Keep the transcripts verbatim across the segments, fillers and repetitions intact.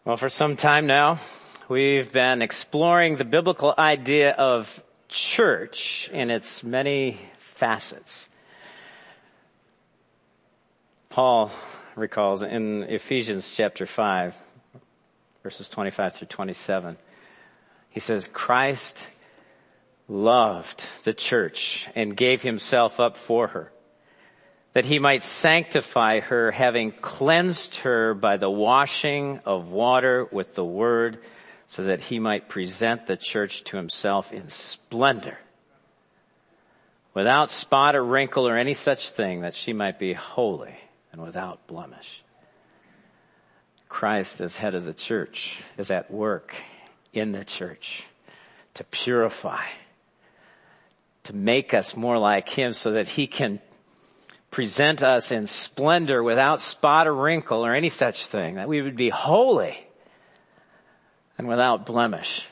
Well, for some time now, we've been exploring the biblical idea of church in its many facets. Paul recalls in Ephesians chapter five, verses twenty-five through twenty-seven, he says, Christ loved the church and gave himself up for her, that he might sanctify her, having cleansed her by the washing of water with the word, so that he might present the church to himself in splendor, without spot or wrinkle or any such thing, that she might be holy and without blemish. Christ, as head of the church, is at work in the church to purify, to make us more like him, so that he can present us in splendor without spot or wrinkle or any such thing, that we would be holy and without blemish.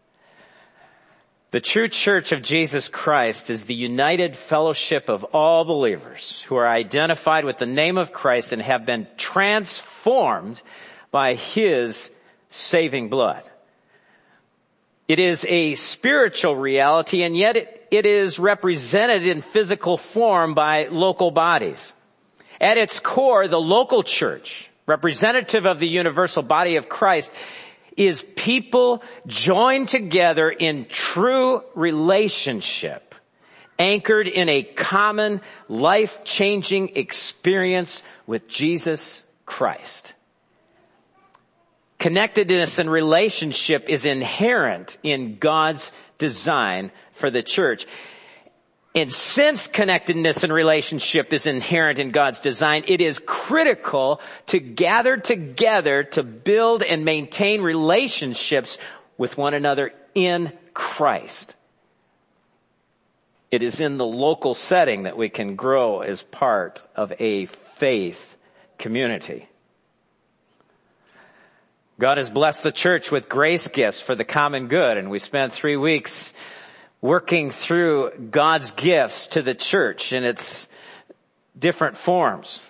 The true church of Jesus Christ is the united fellowship of all believers who are identified with the name of Christ and have been transformed by his saving blood. It is a spiritual reality, and yet it, it is represented in physical form by local bodies. At its core, the local church, representative of the universal body of Christ, is people joined together in true relationship, anchored in a common life-changing experience with Jesus Christ. Connectedness and relationship is inherent in God's design for the church. And since connectedness and relationship is inherent in God's design, it is critical to gather together to build and maintain relationships with one another in Christ. It is in the local setting that we can grow as part of a faith community. God has blessed the church with grace gifts for the common good, and we spent three weeks working through God's gifts to the church in its different forms.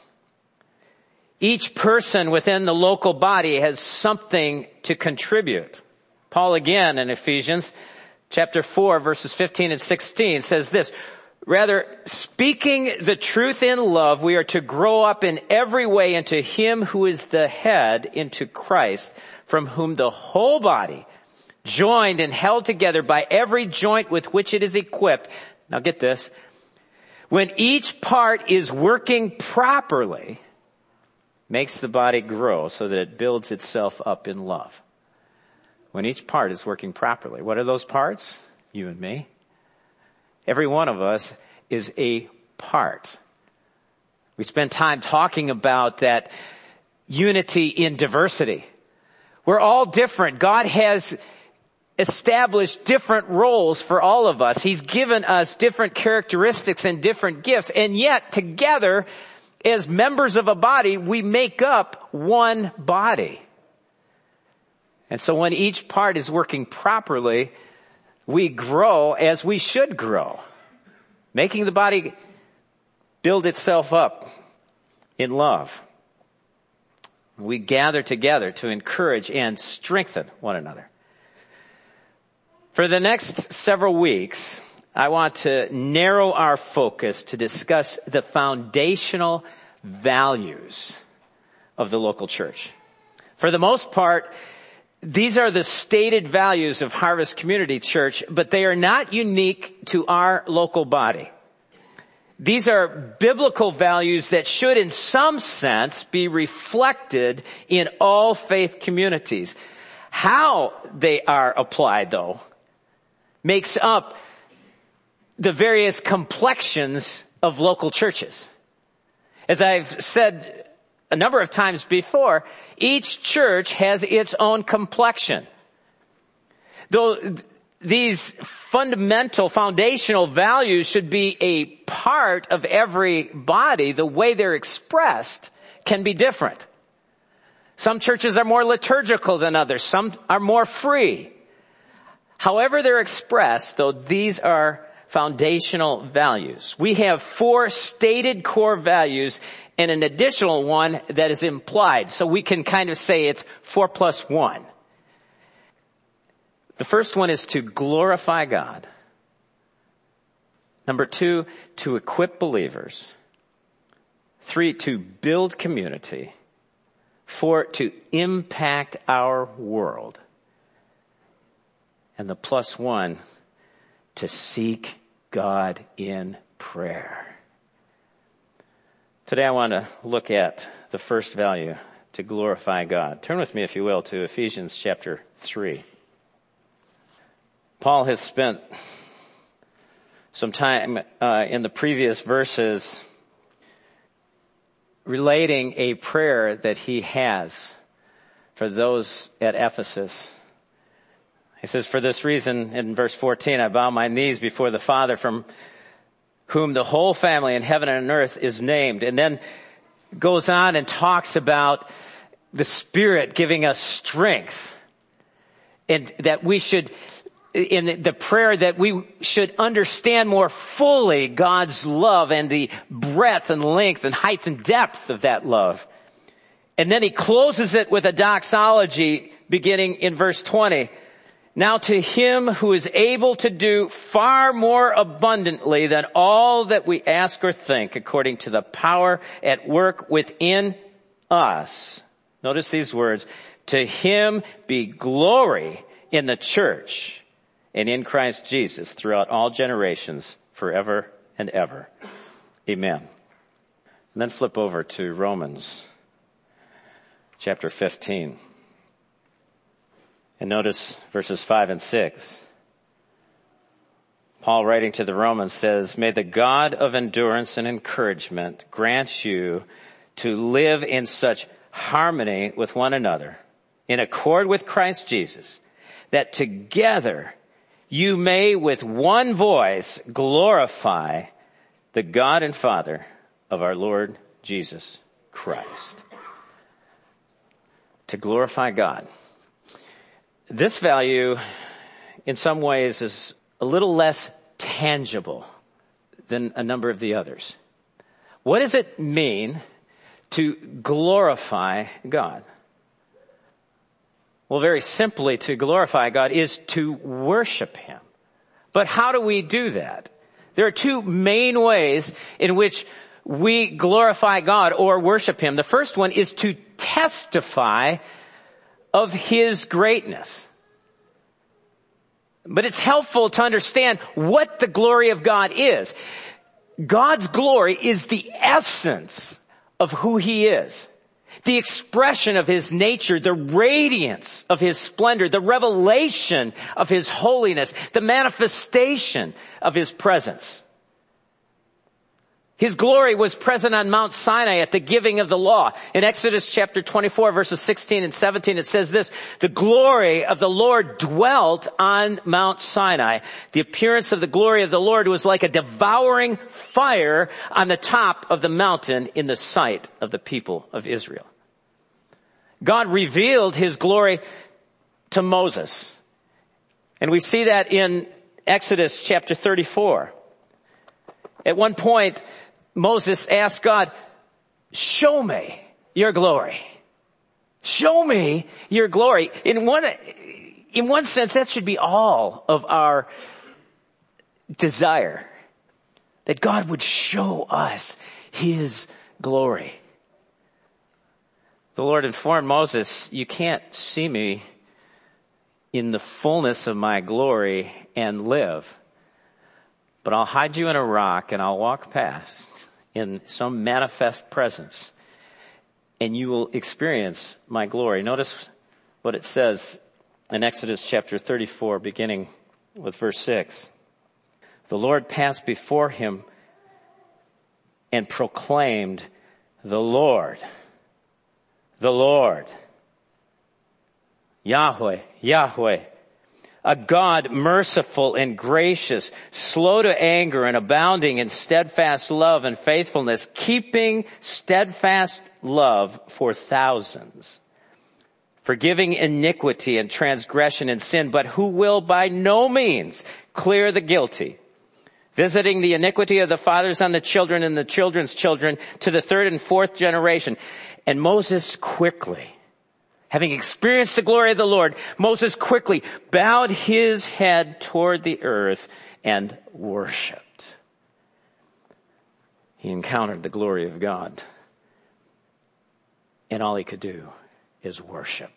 Each person within the local body has something to contribute. Paul again in Ephesians chapter four, verses fifteen and sixteen says this, rather, speaking the truth in love, we are to grow up in every way into him who is the head, into Christ, from whom the whole body, joined and held together by every joint with which it is equipped. Now get this. When each part is working properly, makes the body grow so that it builds itself up in love. When each part is working properly. What are those parts? You and me. Every one of us is a part. We spend time talking about that unity in diversity. We're all different. God has established different roles for all of us. He's given us different characteristics and different gifts. And yet, together, as members of a body, we make up one body. And so when each part is working properly, we grow as we should grow, making the body build itself up in love. We gather together to encourage and strengthen one another. For the next several weeks, I want to narrow our focus to discuss the foundational values of the local church. For the most part, these are the stated values of Harvest Community Church, but they are not unique to our local body. These are biblical values that should in some sense be reflected in all faith communities. How they are applied, though, makes up the various complexions of local churches. As I've said a number of times before, each church has its own complexion. Though th- these fundamental, foundational values should be a part of every body, the way they're expressed can be different. Some churches are more liturgical than others. Some are more free. However they're expressed, though, these are foundational values. We have four stated core values, and an additional one that is implied. So we can kind of say it's four plus one. The first one is to glorify God. Number two, to equip believers. Three, to build community. Four, to impact our world. And the plus one, to seek God in prayer. Today I want to look at the first value, to glorify God. Turn with me, if you will, to Ephesians chapter three. Paul has spent some time uh, in the previous verses relating a prayer that he has for those at Ephesus. He says, for this reason, in verse fourteen, I bow my knees before the Father, from whom the whole family in heaven and on earth is named. And then goes on and talks about the Spirit giving us strength, and that we should, in the prayer, that we should understand more fully God's love and the breadth and length and height and depth of that love. And then he closes it with a doxology beginning in verse twenty. Now to him who is able to do far more abundantly than all that we ask or think, according to the power at work within us. Notice these words. To him be glory in the church and in Christ Jesus throughout all generations, forever and ever. Amen. And then flip over to Romans chapter fifteen. And notice verses five and six. Paul, writing to the Romans, says, may the God of endurance and encouragement grant you to live in such harmony with one another, in accord with Christ Jesus, that together you may with one voice glorify the God and Father of our Lord Jesus Christ. To glorify God. This value, in some ways, is a little less tangible than a number of the others. What does it mean to glorify God? Well, very simply, to glorify God is to worship Him. But how do we do that? There are two main ways in which we glorify God or worship Him. The first one is to testify of His greatness. But it's helpful to understand what the glory of God is. God's glory is the essence of who He is. The expression of His nature, the radiance of His splendor, the revelation of His holiness, the manifestation of His presence. His glory was present on Mount Sinai at the giving of the law. In Exodus chapter twenty-four, verses sixteen and seventeen, it says this, the glory of the Lord dwelt on Mount Sinai. The appearance of the glory of the Lord was like a devouring fire on the top of the mountain in the sight of the people of Israel. God revealed His glory to Moses. And we see that in Exodus chapter thirty-four. At one point, Moses asked God, show me your glory. Show me your glory. In one, in one sense, that should be all of our desire. That God would show us His glory. The Lord informed Moses, you can't see me in the fullness of my glory and live. But I'll hide you in a rock and I'll walk past in some manifest presence and you will experience my glory. Notice what it says in Exodus chapter thirty-four, beginning with verse six. The Lord passed before him and proclaimed, the Lord, the Lord, Yahweh, Yahweh, a God merciful and gracious, slow to anger and abounding in steadfast love and faithfulness, keeping steadfast love for thousands, forgiving iniquity and transgression and sin, but who will by no means clear the guilty, visiting the iniquity of the fathers on the children and the children's children to the third and fourth generation. And Moses quickly, having experienced the glory of the Lord, Moses quickly bowed his head toward the earth and worshiped. He encountered the glory of God. And all he could do is worship.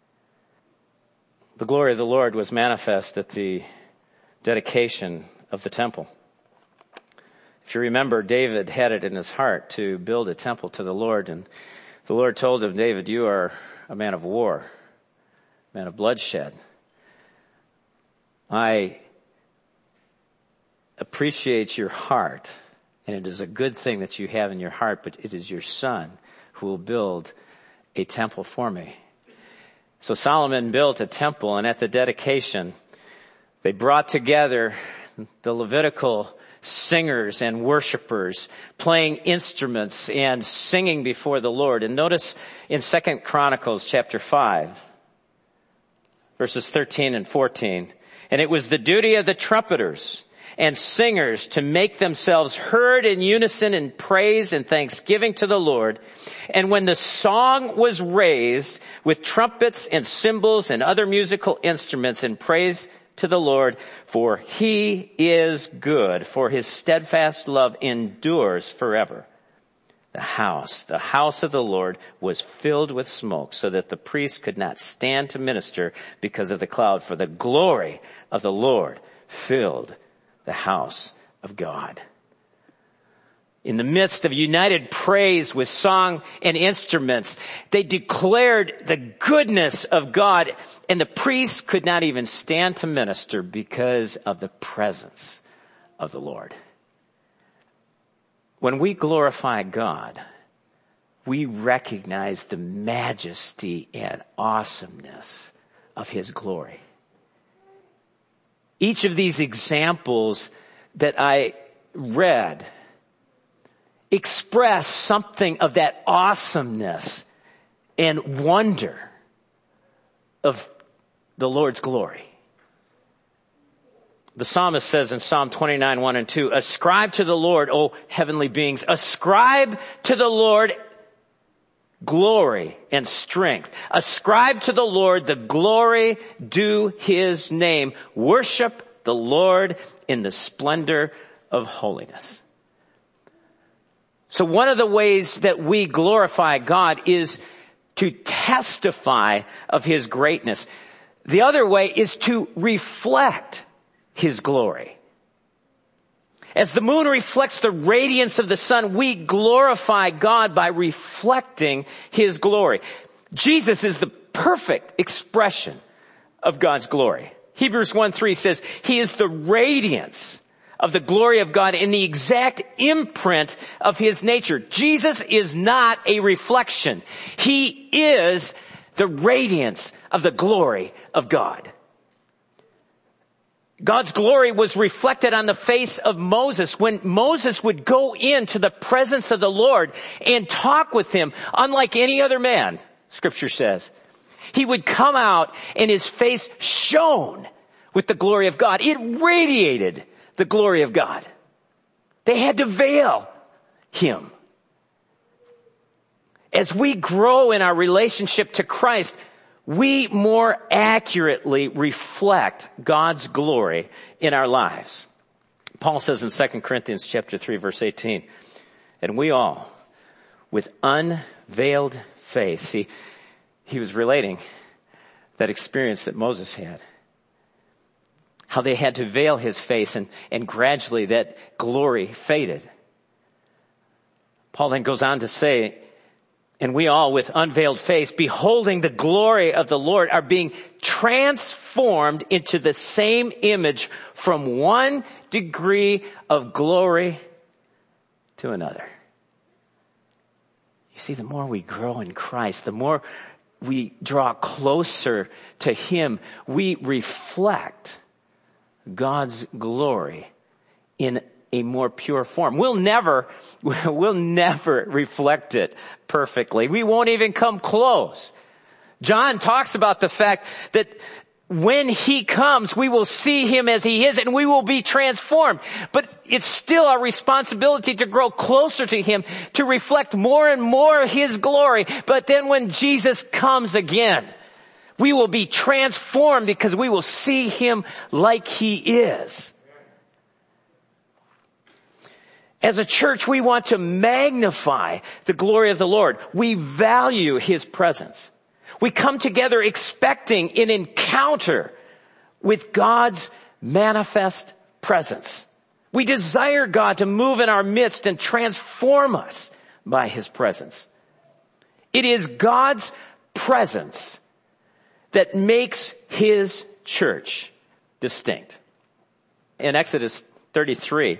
The glory of the Lord was manifest at the dedication of the temple. If you remember, David had it in his heart to build a temple to the Lord, and the Lord told him, David, you are a man of war, a man of bloodshed. I appreciate your heart, and it is a good thing that you have in your heart, but it is your son who will build a temple for me. So Solomon built a temple, and at the dedication, they brought together the Levitical singers and worshipers, playing instruments and singing before the Lord. And notice in Second Chronicles chapter five, verses thirteen and fourteen, and it was the duty of the trumpeters and singers to make themselves heard in unison in praise and thanksgiving to the Lord. And when the song was raised with trumpets and cymbals and other musical instruments in praise to the Lord, for he is good, for his steadfast love endures forever. The house, the house of the Lord was filled with smoke, so that the priest could not stand to minister because of the cloud, for the glory of the Lord filled the house of God. In the midst of united praise with song and instruments, they declared the goodness of God, and the priests could not even stand to minister because of the presence of the Lord. When we glorify God, we recognize the majesty and awesomeness of his glory. Each of these examples that I read express something of that awesomeness and wonder of the Lord's glory. The psalmist says in Psalm twenty-nine, one and two, ascribe to the Lord, O heavenly beings, ascribe to the Lord glory and strength. Ascribe to the Lord the glory due his name. Worship the Lord in the splendor of holiness. So one of the ways that we glorify God is to testify of his greatness. The other way is to reflect his glory. As the moon reflects the radiance of the sun, we glorify God by reflecting his glory. Jesus is the perfect expression of God's glory. Hebrews one three says, he is the radiance of the glory of God in the exact imprint of his nature. Jesus is not a reflection. He is the radiance of the glory of God. God's glory was reflected on the face of Moses when Moses would go into the presence of the Lord and talk with him, unlike any other man, Scripture says. He would come out and his face shone with the glory of God. It radiated the glory of God. They had to veil him. As we grow in our relationship to Christ, we more accurately reflect God's glory in our lives. Paul says in Second Corinthians chapter three, verse eighteen, and we all, with unveiled face, he, he was relating that experience that Moses had. How they had to veil his face, and, and gradually that glory faded. Paul then goes on to say, and we all with unveiled face, beholding the glory of the Lord, are being transformed into the same image from one degree of glory to another. You see, the more we grow in Christ, the more we draw closer to him, we reflect God's glory in a more pure form. We'll never, we'll never reflect it perfectly. We won't even come close. John talks about the fact that when he comes, we will see him as he is and we will be transformed. But it's still our responsibility to grow closer to him, to reflect more and more of his glory. But then when Jesus comes again, we will be transformed because we will see him like he is. As a church, we want to magnify the glory of the Lord. We value his presence. We come together expecting an encounter with God's manifest presence. We desire God to move in our midst and transform us by his presence. It is God's presence that makes his church distinct. In Exodus thirty-three,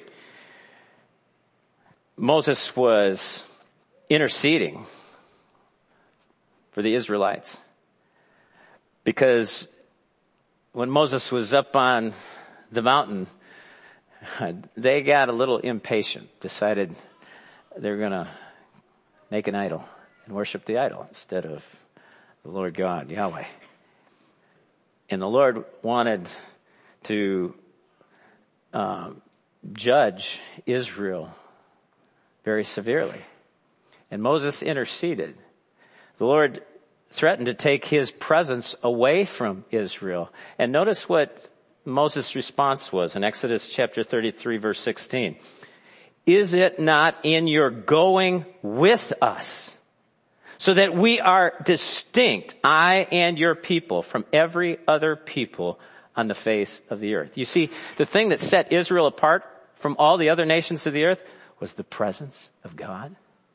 Moses was interceding for the Israelites. Because when Moses was up on the mountain, they got a little impatient, decided they're going to make an idol and worship the idol instead of the Lord God, Yahweh. And the Lord wanted to um, judge Israel very severely. And Moses interceded. The Lord threatened to take his presence away from Israel. And notice what Moses' response was in Exodus chapter thirty-three, verse sixteen. Is it not in your going with us, so that we are distinct, I and your people, from every other people on the face of the earth? You see, the thing that set Israel apart from all the other nations of the earth was the presence of God.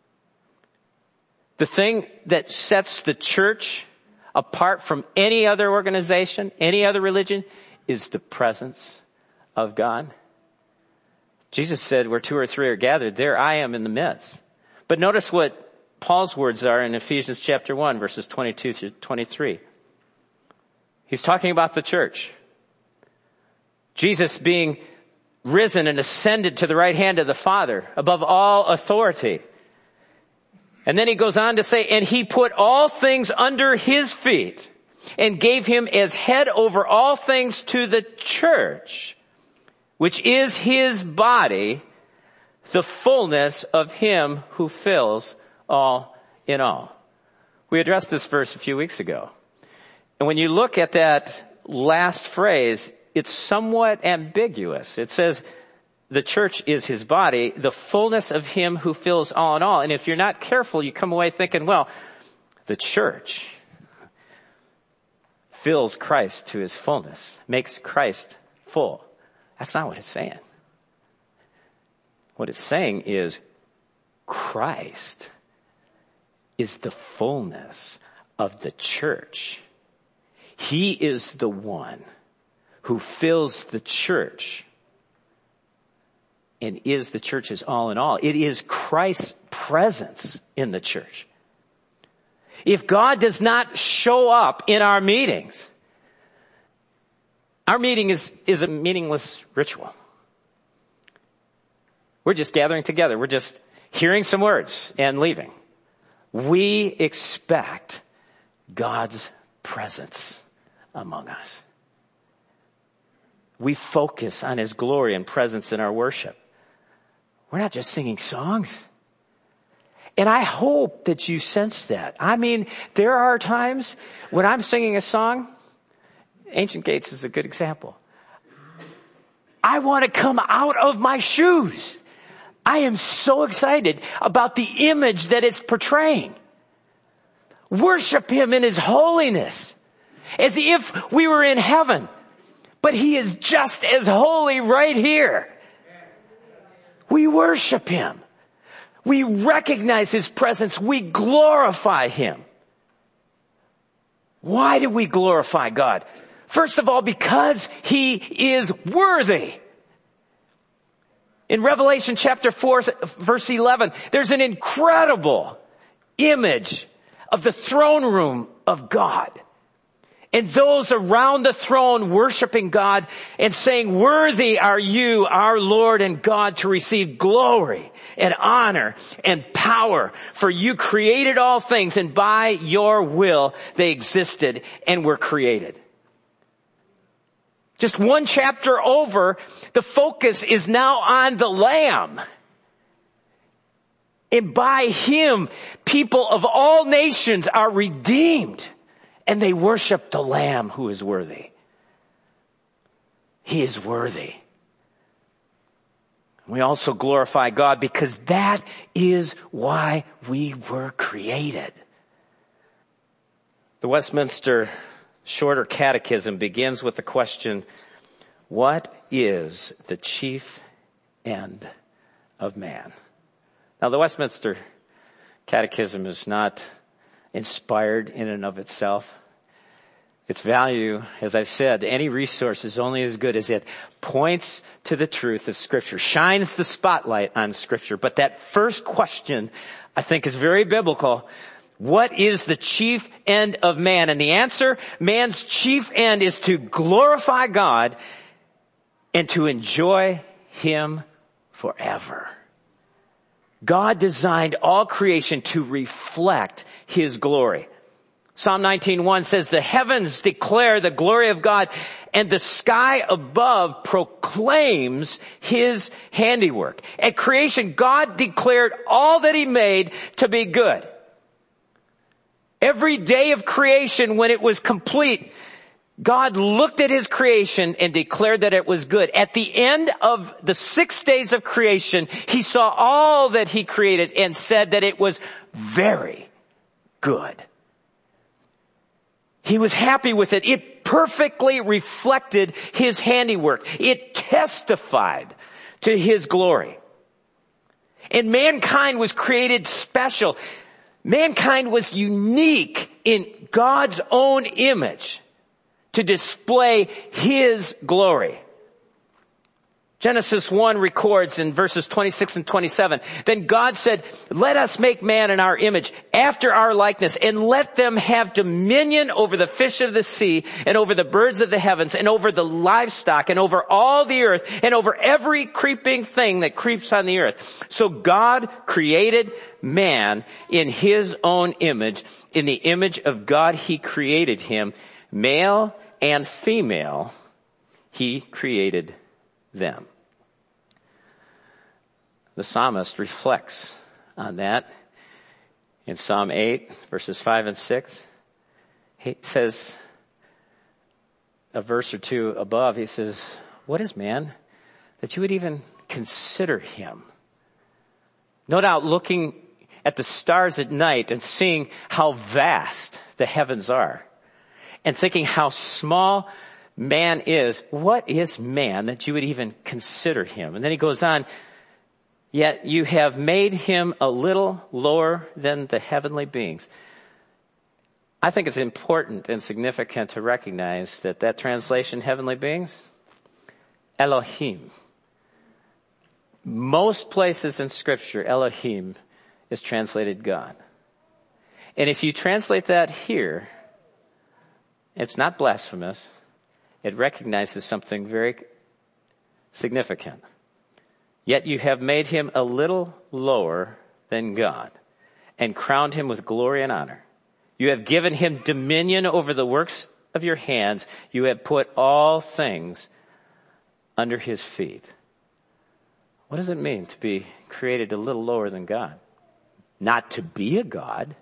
The thing that sets the church apart from any other organization, any other religion, is the presence of God. Jesus said, where two or three are gathered, there I am in the midst. But notice what Paul's words are in Ephesians chapter one, verses twenty-two through twenty-three. He's talking about the church. Jesus being risen and ascended to the right hand of the Father above all authority. And then he goes on to say, and he put all things under his feet and gave him as head over all things to the church, which is his body, the fullness of him who fills all in all. We addressed this verse a few weeks ago. And when you look at that last phrase, it's somewhat ambiguous. It says, the church is his body, the fullness of him who fills all in all. And if you're not careful, you come away thinking, well, the church fills Christ to his fullness, makes Christ full. That's not what it's saying. What it's saying is Christ is the fullness of the church. He is the one who fills the church and is the church's all in all. It is Christ's presence in the church. If God does not show up in our meetings, our meeting is, is a meaningless ritual. We're just gathering together. We're just hearing some words and leaving. We expect God's presence among us. We focus on his glory and presence in our worship. We're not just singing songs. And I hope that you sense that. I mean, there are times when I'm singing a song, Ancient Gates is a good example. I want to come out of my shoes. I am so excited about the image that it's portraying. Worship him in his holiness, as if we were in heaven. But he is just as holy right here. We worship him. We recognize his presence. We glorify him. Why do we glorify God? First of all, because he is worthy. In Revelation chapter four, verse eleven, there's an incredible image of the throne room of God. And those around the throne worshiping God and saying, worthy are you, our Lord and God, to receive glory and honor and power. For you created all things, and by your will they existed and were created. Just one chapter over, the focus is now on the Lamb. And by him, people of all nations are redeemed, and they worship the Lamb who is worthy. He is worthy. We also glorify God because that is why we were created. The Westminster Shorter Catechism begins with the question, what is the chief end of man? Now, the Westminster Catechism is not inspired in and of itself. Its value, as I've said, any resource is only as good as it points to the truth of Scripture, shines the spotlight on Scripture. But that first question, I think, is very biblical. What is the chief end of man? And the answer, man's chief end is to glorify God and to enjoy him forever. God designed all creation to reflect his glory. Psalm nineteen one says, the heavens declare the glory of God, and the sky above proclaims his handiwork. At creation, God declared all that he made to be good. Every day of creation, when it was complete, God looked at his creation and declared that it was good. At the end of the six days of creation, he saw all that he created and said that it was very good. He was happy with it. It perfectly reflected his handiwork. It testified to his glory. And mankind was created special. Mankind was unique in God's own image to display his glory. Genesis one records in verses twenty-six and twenty-seven, then God said, let us make man in our image, after our likeness, and let them have dominion over the fish of the sea, and over the birds of the heavens, and over the livestock, and over all the earth, and over every creeping thing that creeps on the earth. So God created man in his own image. In the image of God he created him. Male and female he created them. The psalmist reflects on that in Psalm eight, verses five and six. He says, a verse or two above, he says, what is man that you would even consider him? No doubt looking at the stars at night and seeing how vast the heavens are and thinking how small man is. What is man that you would even consider him? And then he goes on, yet you have made him a little lower than the heavenly beings. I think it's important and significant to recognize that that translation, heavenly beings, Elohim. Most places in Scripture, Elohim is translated God. And if you translate that here, it's not blasphemous. It recognizes something very significant. Yet you have made him a little lower than God and crowned him with glory and honor. You have given him dominion over the works of your hands. You have put all things under his feet. What does it mean to be created a little lower than God? Not to be a God.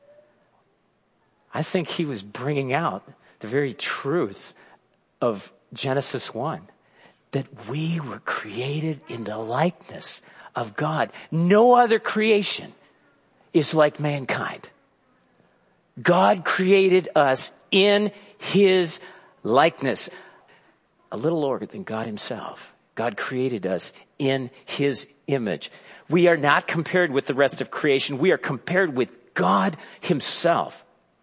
I think he was bringing out the very truth of Genesis one. That we were created in the likeness of God. No other creation is like mankind. God created us in his likeness. A little lower than God himself. God created us in his image. We are not compared with the rest of creation. We are compared with God himself.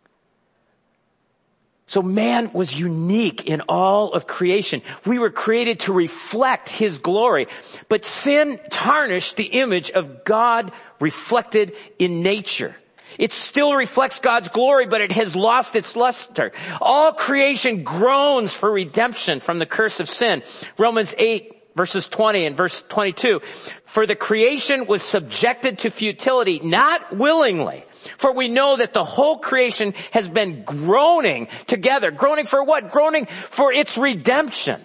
So man was unique in all of creation. We were created to reflect his glory. But sin tarnished the image of God reflected in nature. It still reflects God's glory, but it has lost its luster. All creation groans for redemption from the curse of sin. Romans eight verses twenty and verse twenty-two. For the creation was subjected to futility, not willingly. For we know that the whole creation has been groaning together. Groaning for what? Groaning for its redemption.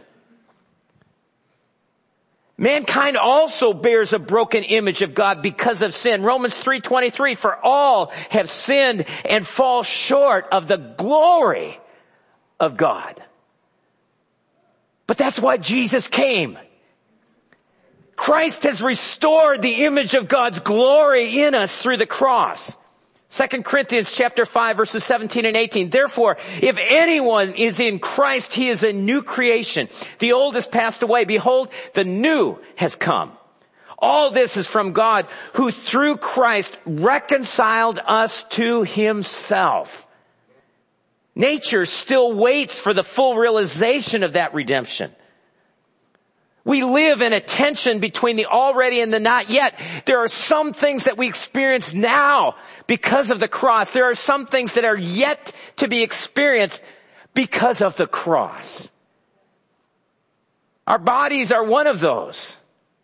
Mankind also bears a broken image of God because of sin. Romans three twenty-three, for all have sinned and fall short of the glory of God. But that's why Jesus came. Christ has restored the image of God's glory in us through the cross. Second Corinthians chapter five verses seventeen and eighteen. Therefore, if anyone is in Christ, he is a new creation. The old has passed away. Behold, the new has come. All this is from God, who through Christ reconciled us to himself. Nature still waits for the full realization of that redemption. We live in a tension between the already and the not yet. There are some things that we experience now because of the cross. There are some things that are yet to be experienced because of the cross. Our bodies are one of those.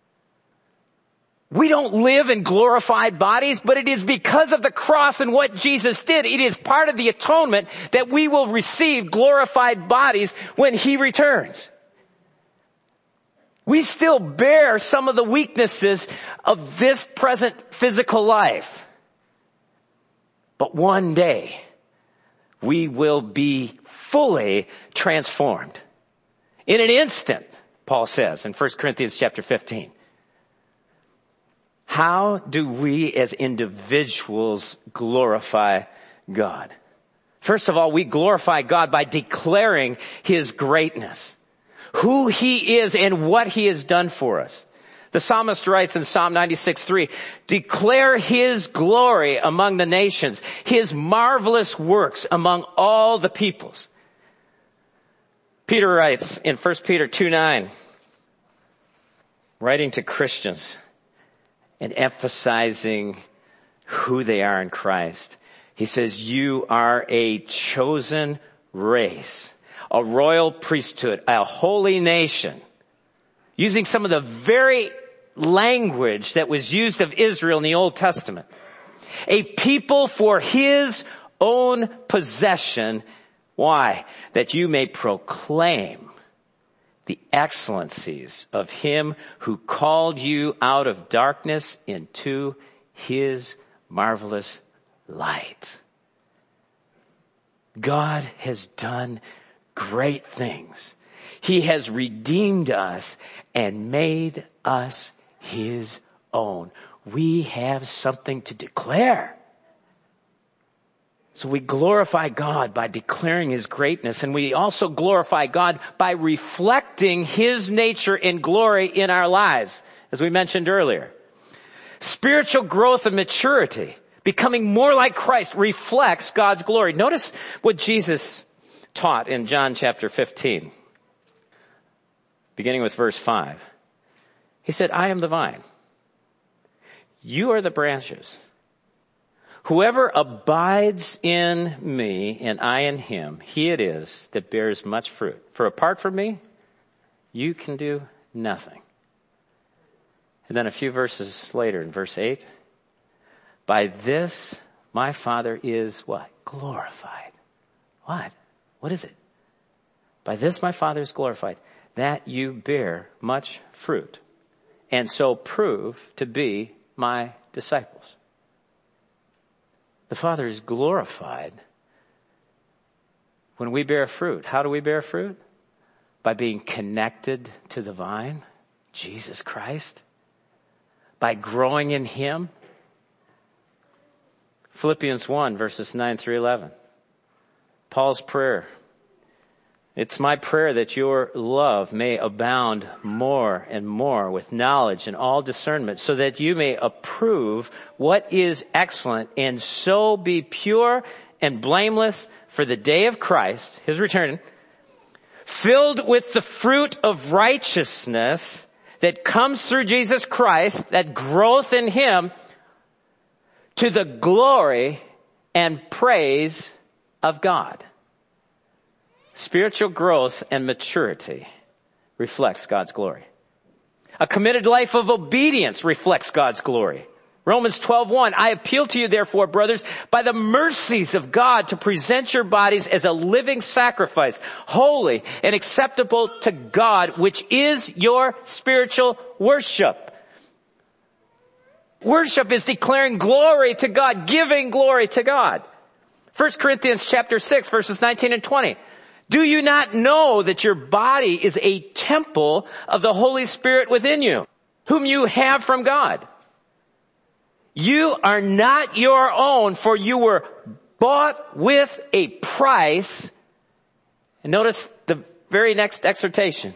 We don't live in glorified bodies, but it is because of the cross and what Jesus did. It is part of the atonement that we will receive glorified bodies when he returns. We still bear some of the weaknesses of this present physical life. But one day, we will be fully transformed. In an instant, Paul says in First Corinthians chapter fifteen. How do we as individuals glorify God? First of all, we glorify God by declaring his greatness. Who he is and what he has done for us. The psalmist writes in Psalm ninety-six three, declare his glory among the nations, his marvelous works among all the peoples. Peter writes in First Peter two nine, writing to Christians and emphasizing who they are in Christ. He says, you are a chosen race, a royal priesthood, a holy nation, using some of the very language that was used of Israel in the Old Testament. A people for his own possession. Why? That you may proclaim the excellencies of him who called you out of darkness into his marvelous light. God has done great things. He has redeemed us and made us his own. We have something to declare. So we glorify God by declaring his greatness, and we also glorify God by reflecting his nature and glory in our lives, as we mentioned earlier. Spiritual growth and maturity, becoming more like Christ, reflects God's glory. Notice what Jesus taught in John chapter fifteen, beginning with verse five. He said, I am the vine. You are the branches. Whoever abides in me and I in him, he it is that bears much fruit. For apart from me, you can do nothing. And then a few verses later in verse eight, by this my Father is what? Glorified. What? What is it? By this my Father is glorified, that you bear much fruit, and so prove to be my disciples. The Father is glorified when we bear fruit. How do we bear fruit? By being connected to the vine, Jesus Christ. By growing in him. Philippians one, verses nine through eleven. Paul's prayer. It's my prayer that your love may abound more and more with knowledge and all discernment, so that you may approve what is excellent, and so be pure and blameless for the day of Christ, his return, filled with the fruit of righteousness that comes through Jesus Christ, that growth in him, to the glory and praise of God. Spiritual growth and maturity reflects God's glory. A committed life of obedience reflects God's glory. Romans twelve one, I appeal to you therefore, brothers, by the mercies of God, to present your bodies as a living sacrifice, holy and acceptable to God, which is your spiritual worship. Worship is declaring glory to God, giving glory to God. First Corinthians chapter six, verses nineteen and twenty. Do you not know that your body is a temple of the Holy Spirit within you, whom you have from God? You are not your own, for you were bought with a price. And notice the very next exhortation.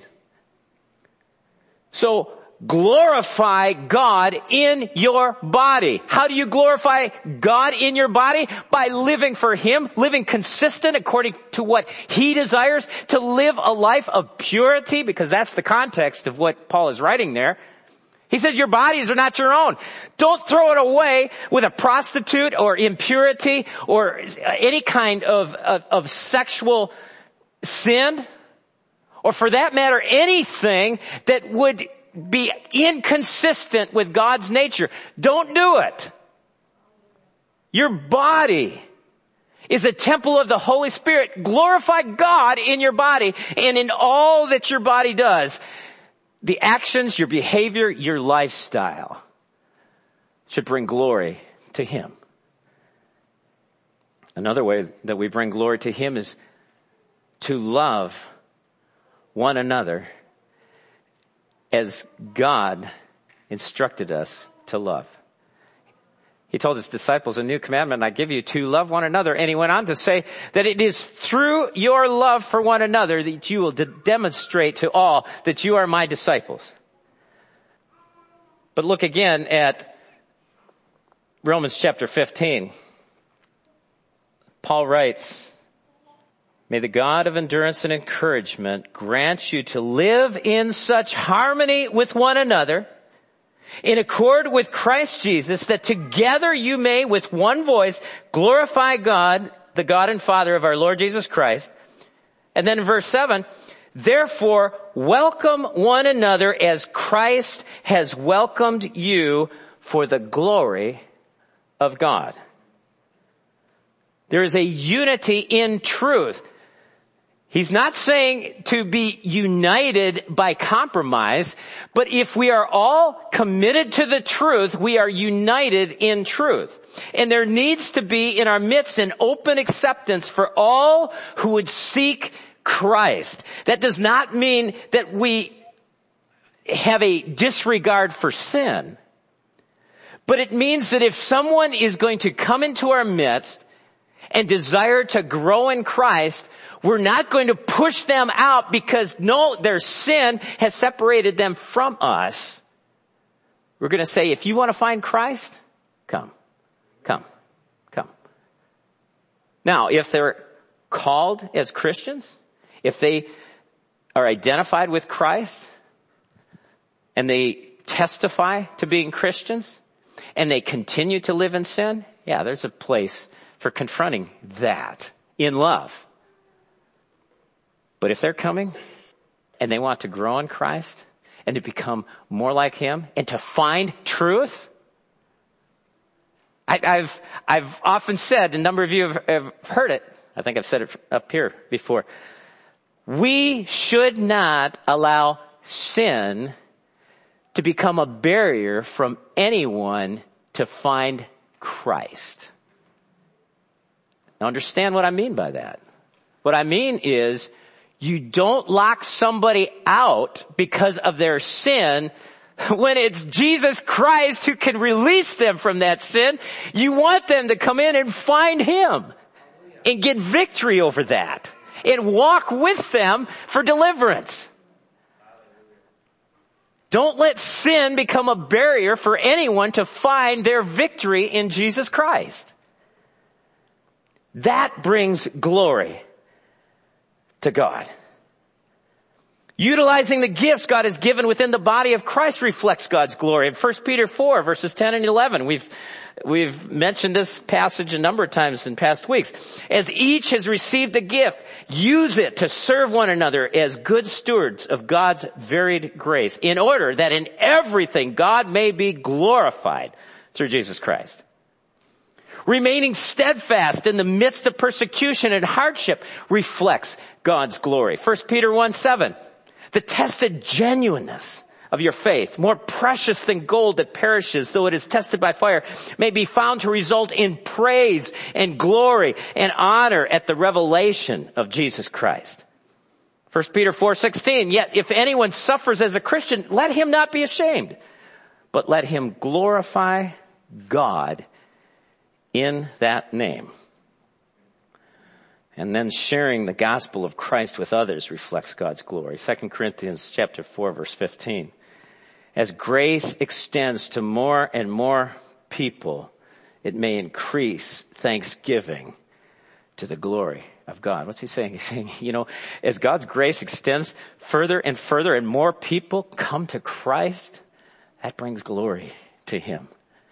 So glorify God in your body. How do you glorify God in your body? By living for Him, living consistent according to what He desires, to live a life of purity, because that's the context of what Paul is writing there. He says your bodies are not your own. Don't throw it away with a prostitute or impurity or any kind of, of, of sexual sin, or for that matter, anything that would be inconsistent with God's nature. Don't do it. Your body is a temple of the Holy Spirit. Glorify God in your body and in all that your body does. The actions, your behavior, your lifestyle should bring glory to Him. Another way that we bring glory to Him is to love one another as God instructed us to love. He told His disciples, a new commandment I give you, to love one another. And He went on to say that it is through your love for one another that you will de- demonstrate to all that you are my disciples. But look again at Romans chapter fifteen. Paul writes, may the God of endurance and encouragement grant you to live in such harmony with one another, in accord with Christ Jesus, that together you may with one voice glorify God, the God and Father of our Lord Jesus Christ. And then in verse seven, therefore welcome one another as Christ has welcomed you for the glory of God. There is a unity in truth. He's not saying to be united by compromise, but if we are all committed to the truth, we are united in truth. And there needs to be in our midst an open acceptance for all who would seek Christ. That does not mean that we have a disregard for sin, but it means that if someone is going to come into our midst and desire to grow in Christ, we're not going to push them out because no, their sin has separated them from us. We're going to say, if you want to find Christ, come, come, come. Now, if they're called as Christians, if they are identified with Christ and they testify to being Christians and they continue to live in sin, yeah, there's a place for confronting that in love. But if they're coming and they want to grow in Christ and to become more like Him and to find truth, I, I've, I've often said, a number of you have, have heard it. I think I've said it up here before. We should not allow sin to become a barrier from anyone to find Christ. Now understand what I mean by that. What I mean is, you don't lock somebody out because of their sin when it's Jesus Christ who can release them from that sin. You want them to come in and find Him and get victory over that and walk with them for deliverance. Don't let sin become a barrier for anyone to find their victory in Jesus Christ. That brings glory to God. Utilizing the gifts God has given within the body of Christ reflects God's glory. In First Peter four, verses ten and eleven, we've, we've mentioned this passage a number of times in past weeks. As each has received a gift, use it to serve one another as good stewards of God's varied grace, in order that in everything God may be glorified through Jesus Christ. Remaining steadfast in the midst of persecution and hardship reflects God's glory. First Peter one seven. The tested genuineness of your faith, more precious than gold that perishes, though it is tested by fire, may be found to result in praise and glory and honor at the revelation of Jesus Christ. First Peter four sixteen. Yet if anyone suffers as a Christian, let him not be ashamed, but let him glorify God in that name. And then sharing the gospel of Christ with others reflects God's glory. Second Corinthians chapter four, verse fifteen. As grace extends to more and more people, it may increase thanksgiving to the glory of God. What's he saying? He's saying, you know, as God's grace extends further and further and more people come to Christ, that brings glory to him.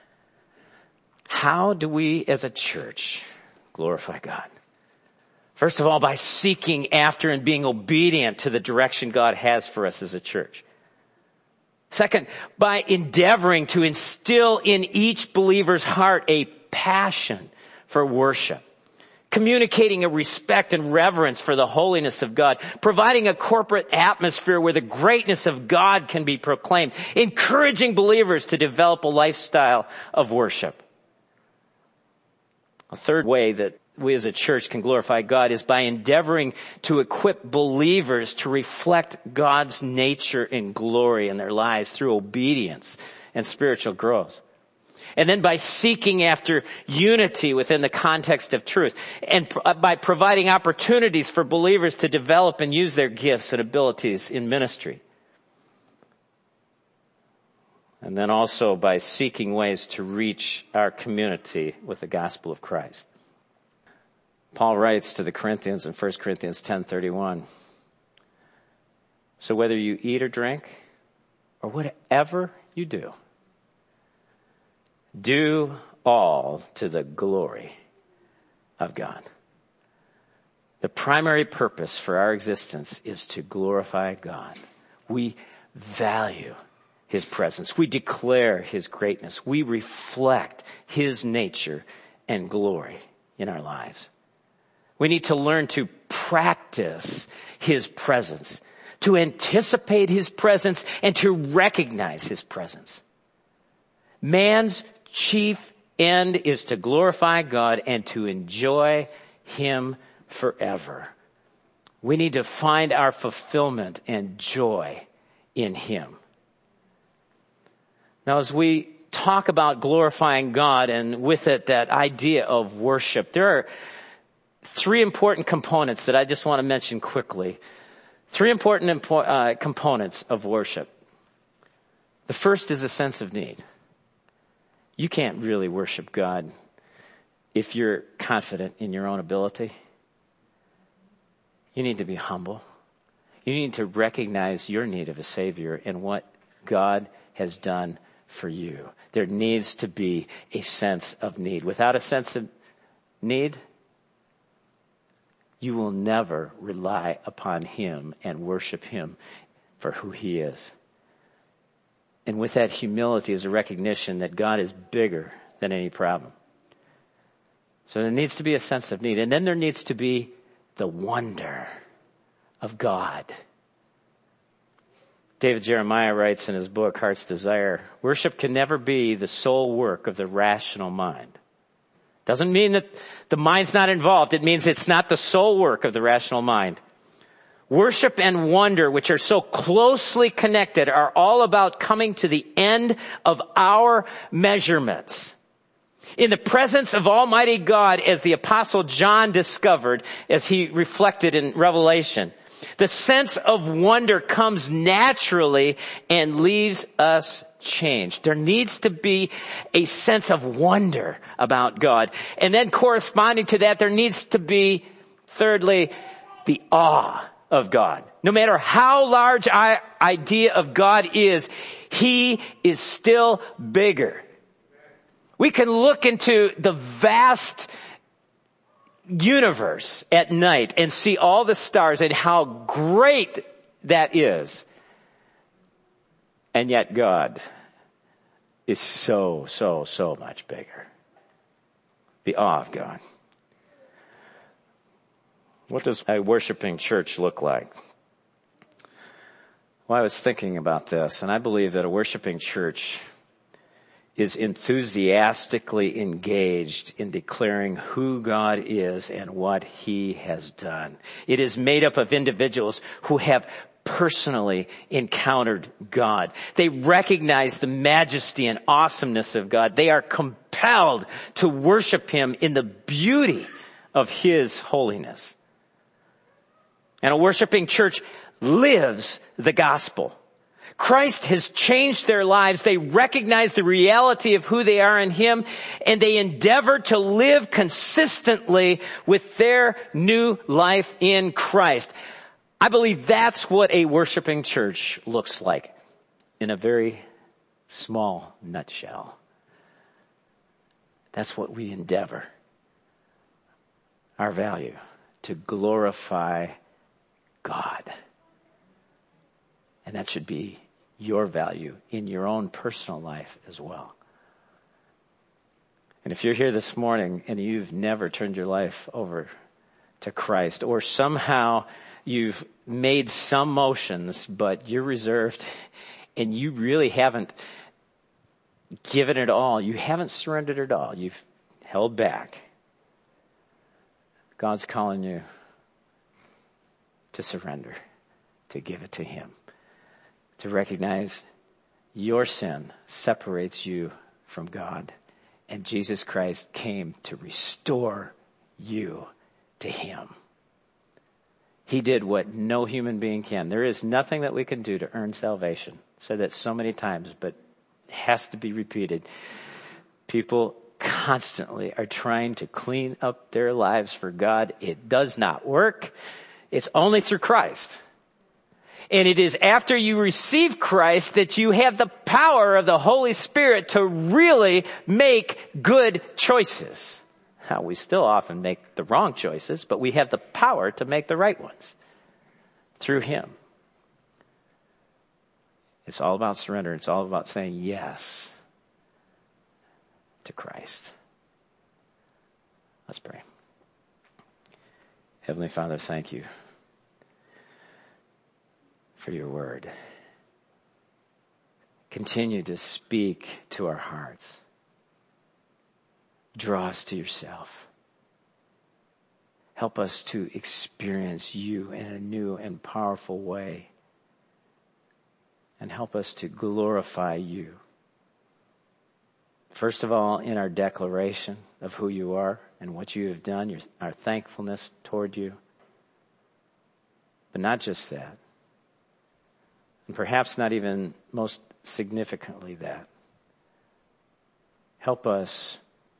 How do we as a church glorify God? First of all, by seeking after and being obedient to the direction God has for us as a church. Second, by endeavoring to instill in each believer's heart a passion for worship. Communicating a respect and reverence for the holiness of God. Providing a corporate atmosphere where the greatness of God can be proclaimed. Encouraging believers to develop a lifestyle of worship. A third way that we as a church can glorify God is by endeavoring to equip believers to reflect God's nature and glory in their lives through obedience and spiritual growth. And then by seeking after unity within the context of truth, and by providing opportunities for believers to develop and use their gifts and abilities in ministry. And then also by seeking ways to reach our community with the gospel of Christ. Paul writes to the Corinthians in First Corinthians ten thirty-one. So whether you eat or drink, or whatever you do, do all to the glory of God. The primary purpose for our existence is to glorify God. We value his presence. We declare his greatness. We reflect his nature and glory in our lives. We need to learn to practice his presence, to anticipate his presence, and to recognize his presence. Man's chief end is to glorify God and to enjoy him forever. We need to find our fulfillment and joy in him. Now, as we talk about glorifying God and with it that idea of worship, there are three important components that I just want to mention quickly. Three important impo- uh, components of worship. The first is a sense of need. You can't really worship God if you're confident in your own ability. You need to be humble. You need to recognize your need of a Savior and what God has done for you. There needs to be a sense of need. Without a sense of need, you will never rely upon him and worship him for who he is. And with that humility is a recognition that God is bigger than any problem. So there needs to be a sense of need. And then there needs to be the wonder of God. David Jeremiah writes in his book, Heart's Desire, worship can never be the sole work of the rational mind. Doesn't mean that the mind's not involved. It means it's not the sole work of the rational mind. Worship and wonder, which are so closely connected, are all about coming to the end of our measurements. In the presence of Almighty God, as the Apostle John discovered, as he reflected in Revelation, the sense of wonder comes naturally and leaves us changed. There needs to be a sense of wonder about God. And then corresponding to that, there needs to be, thirdly, the awe of God. No matter how large our idea of God is, He is still bigger. We can look into the vast universe at night and see all the stars and how great that is. And yet God is so, so, so much bigger. The awe of God. What does a worshiping church look like? Well, I was thinking about this, and I believe that a worshiping church is enthusiastically engaged in declaring who God is and what He has done. It is made up of individuals who have personally encountered God. They recognize the majesty and awesomeness of God. They are compelled to worship Him in the beauty of His holiness. And a worshiping church lives the gospel. Christ has changed their lives. They recognize the reality of who they are in Him, and they endeavor to live consistently with their new life in Christ. I believe that's what a worshiping church looks like in a very small nutshell. That's what we endeavor. Our value, to glorify God. And that should be your value in your own personal life as well. And if you're here this morning and you've never turned your life over to Christ, or somehow you've made some motions, but you're reserved and you really haven't given it all, you haven't surrendered it all, you've held back, God's calling you to surrender, to give it to Him. To recognize your sin separates you from God, and Jesus Christ came to restore you to Him. He did what no human being can. There is nothing that we can do to earn salvation. I've said that so many times, but it has to be repeated. People constantly are trying to clean up their lives for God. It does not work. It's only through Christ. And it is after you receive Christ that you have the power of the Holy Spirit to really make good choices. Now, we still often make the wrong choices, but we have the power to make the right ones through Him. It's all about surrender. It's all about saying yes to Christ. Let's pray. Heavenly Father, thank you for your word. Continue to speak to our hearts. Draw us to yourself. Help us to experience you in a new and powerful way. And help us to glorify you. First of all, in our declaration of who you are and what you have done, your, our thankfulness toward you. But not just that. And perhaps not even most significantly that. Help us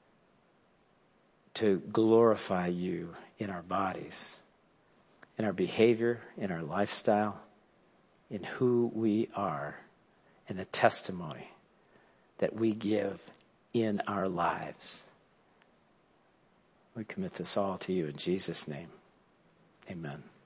to glorify you in our bodies, in our behavior, in our lifestyle, in who we are, in the testimony that we give in our lives. We commit this all to you in Jesus' name. Amen.